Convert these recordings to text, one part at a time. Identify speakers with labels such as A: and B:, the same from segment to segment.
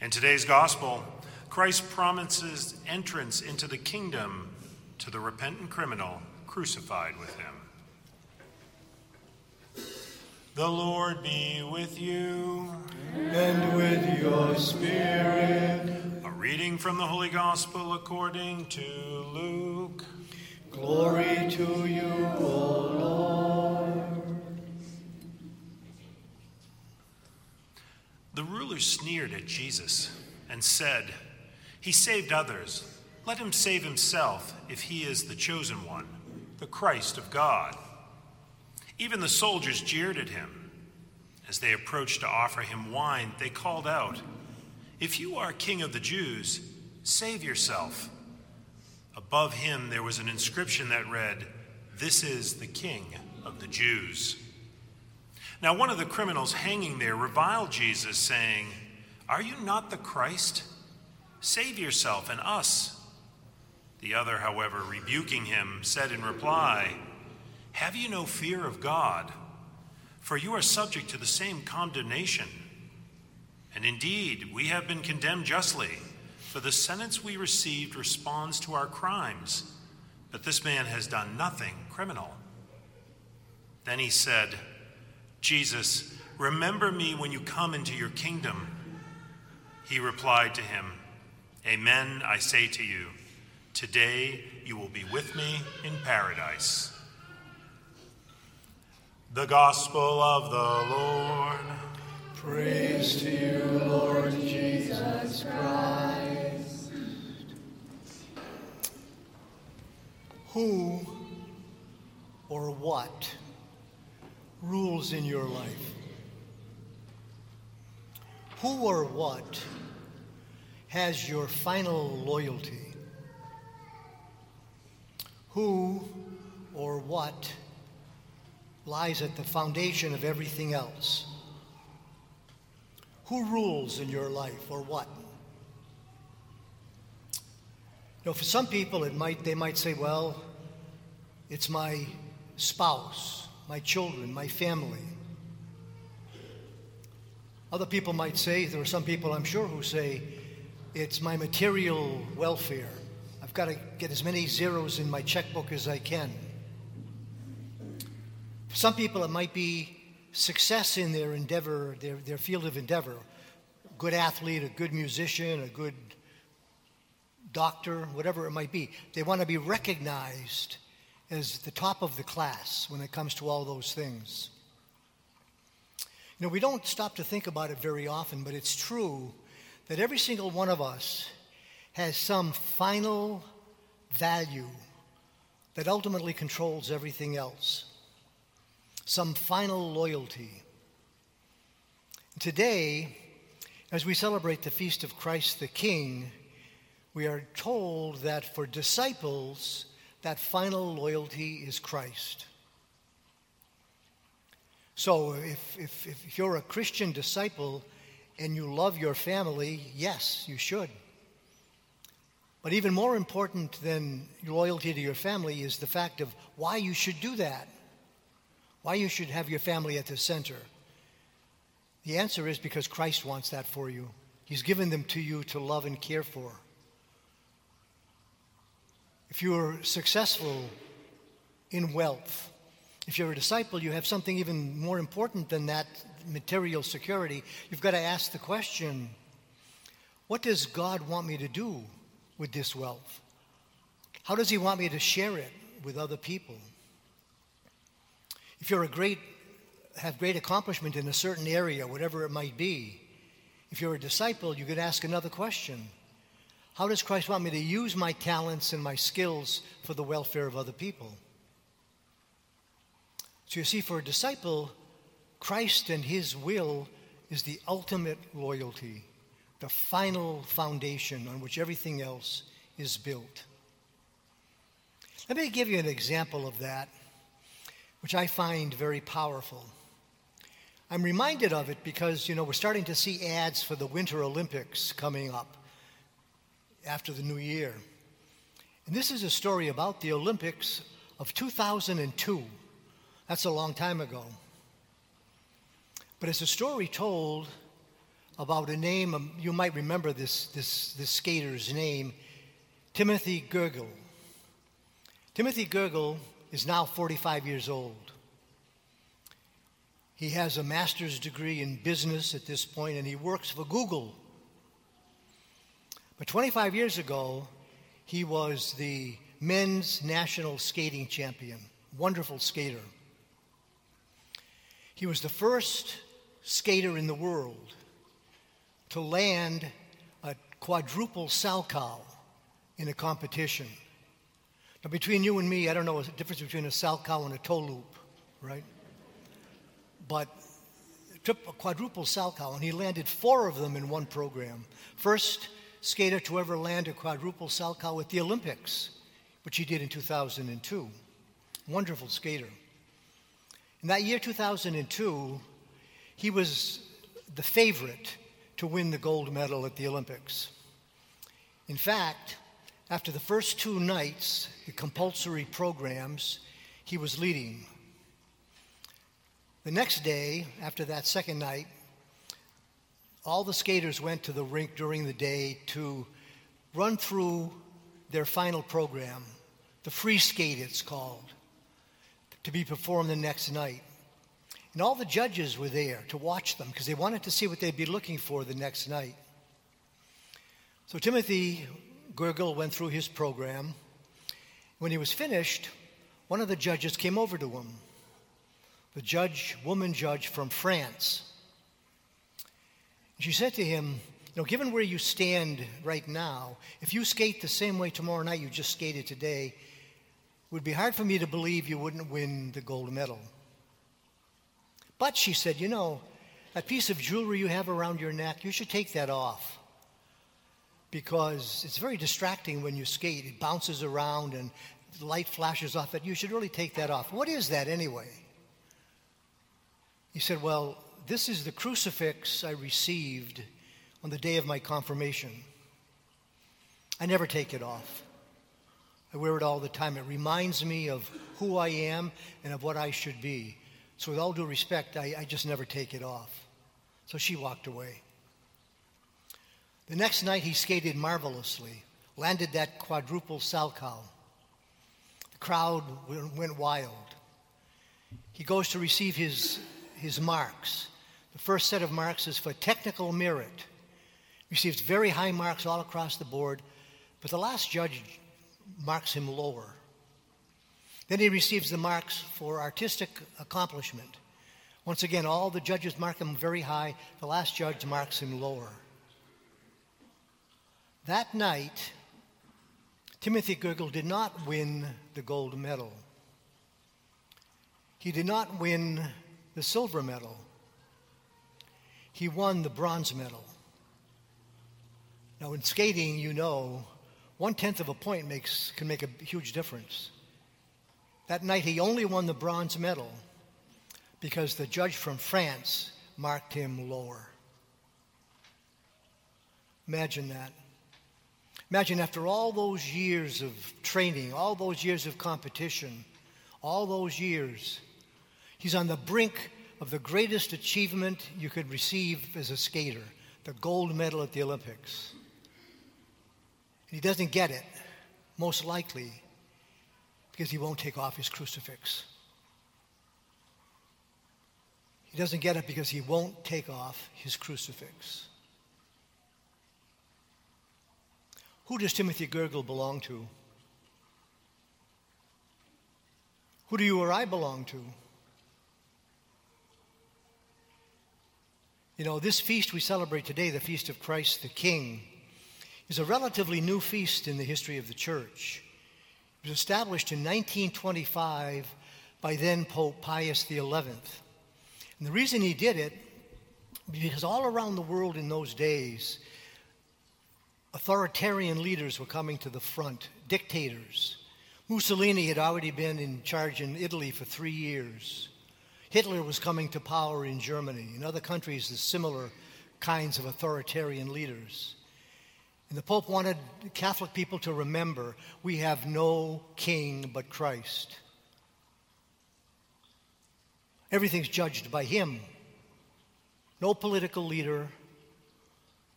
A: In today's gospel, Christ promises entrance into the kingdom to the repentant criminal crucified with him. The Lord be with you.
B: And with your spirit.
A: A reading from the Holy Gospel according to Luke.
B: Glory to you, O Lord.
A: The ruler sneered at Jesus and said, "He saved others. Let him save himself if he is the chosen one, the Christ of God." Even the soldiers jeered at him. As they approached to offer him wine, they called out, "If you are King of the Jews, save yourself." Above him there was an inscription that read, "This is the King of the Jews." Now one of the criminals hanging there reviled Jesus, saying, "Are you not the Christ? Save yourself and us." The other, however, rebuking him, said in reply, "Have you no fear of God? For you are subject to the same condemnation. And indeed, we have been condemned justly, for the sentence we received responds to our crimes. But this man has done nothing criminal." Then he said, "Jesus, remember me when you come into your kingdom." He replied to him, "Amen, I say to you, today you will be with me in paradise." The Gospel of the Lord.
B: Praise to you, Lord Jesus Christ. Who or what rules in your life? Who or what has your final loyalty? Who or what lies at the foundation of everything else? Who rules in your life, or what? You know, for some people they might say, well, it's my spouse, my children, my family. Other people might say, there are some people I'm sure who say, it's my material welfare. I've got to get as many zeros in my checkbook as I can. For some people, it might be success in their endeavor, their field of endeavor. A good athlete, a good musician, a good doctor, whatever it might be. They want to be recognized as the top of the class when it comes to all those things. You know, we don't stop to think about it very often, but it's true that every single one of us has some final value that ultimately controls everything else. Some final loyalty. Today, as we celebrate the feast of Christ the King, we are told that for disciples, that loyalty is Christ. So if you're a Christian disciple and you love your family, yes, you should. But even more important than loyalty to your family is the fact of why you should do that. Why you should have your family at the center. The answer is because Christ wants that for you. He's given them to you to love and care for. If you're successful in wealth, if you're a disciple, you have something even more important than that material security. You've got to ask the question, what does God want me to do with this wealth? How does he want me to share it with other people? If you're have great accomplishment in a certain area, whatever it might be, if you're a disciple, you could ask another question. How does Christ want me to use my talents and my skills for the welfare of other people? So you see, for a disciple, Christ and his will is the ultimate loyalty, the final foundation on which everything else is built. Let me give you an example of that, which I find very powerful. I'm reminded of it because, we're starting to see ads for the Winter Olympics coming up after the new year. And this is a story about the Olympics of 2002. That's a long time ago. But it's a story told about a name. You might remember this skater's name, Timothy Gergel. Timothy Gergel is now 45 years old. He has a master's degree in business at this point, and he works for Google. But 25 years ago, he was the men's national skating champion. Wonderful skater. He was the first skater in the world to land a quadruple salchow in a competition. Now, between you and me, I don't know the difference between a salchow and a toe loop, right? But a quadruple salchow, and he landed 4 of them in one program. First skater to ever land a quadruple salchow at the Olympics, which he did in 2002. Wonderful skater. In that year, 2002, he was the favorite to win the gold medal at the Olympics. In fact, after the first 2 nights, the compulsory programs, he was leading. The next day, after that second night, all the skaters went to the rink during the day to run through their final program, the free skate it's called, to be performed the next night. And all the judges were there to watch them because they wanted to see what they'd be looking for the next night. So Timothy Gergel went through his program. When he was finished, one of the judges came over to him, the woman judge from France. She said to him, given where you stand right now, if you skate the same way tomorrow night you just skated today, it would be hard for me to believe you wouldn't win the gold medal. But, she said, that piece of jewelry you have around your neck, you should take that off. Because it's very distracting when you skate. It bounces around and the light flashes off it. You should really take that off. What is that anyway? He said, well, this is the crucifix I received on the day of my confirmation. I never take it off. I wear it all the time. It reminds me of who I am and of what I should be. So with all due respect, I just never take it off. So she walked away. The next night he skated marvelously, landed that quadruple salchow. The crowd went wild. He goes to receive his marks. The first set of marks is for technical merit. Receives very high marks all across the board, but the last judge marks him lower. Then he receives the marks for artistic accomplishment. Once again, all the judges mark him very high. The last judge marks him lower. That night, Timothy Gergel did not win the gold medal. He did not win the silver medal. He won the bronze medal. Now, in skating, 1/10 of a point can make a huge difference. That night, he only won the bronze medal because the judge from France marked him lower. Imagine that. Imagine after all those years of training, all those years of competition, all those years, he's on the brink of the greatest achievement you could receive as a skater, the gold medal at the Olympics. And he doesn't get it, most likely, because he won't take off his crucifix. He doesn't get it because he won't take off his crucifix. Who does Timothy Gergel belong to? Who do you or I belong to? This feast we celebrate today, the Feast of Christ the King, is a relatively new feast in the history of the Church. It was established in 1925 by then Pope Pius XI. And the reason he did it, because all around the world in those days, authoritarian leaders were coming to the front, dictators. Mussolini had already been in charge in Italy for 3 years. Hitler was coming to power in Germany. In other countries, there's similar kinds of authoritarian leaders. And the Pope wanted Catholic people to remember, we have no king but Christ. Everything's judged by him. No political leader,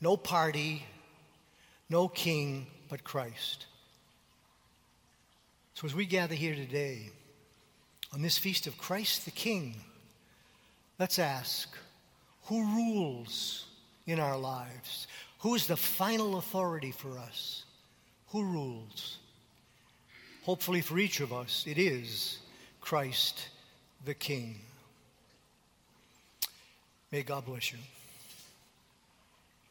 B: no party, no king but Christ. So as we gather here today, on this feast of Christ the King, let's ask, who rules in our lives? Who is the final authority for us? Who rules? Hopefully for each of us, it is Christ the King. May God bless you.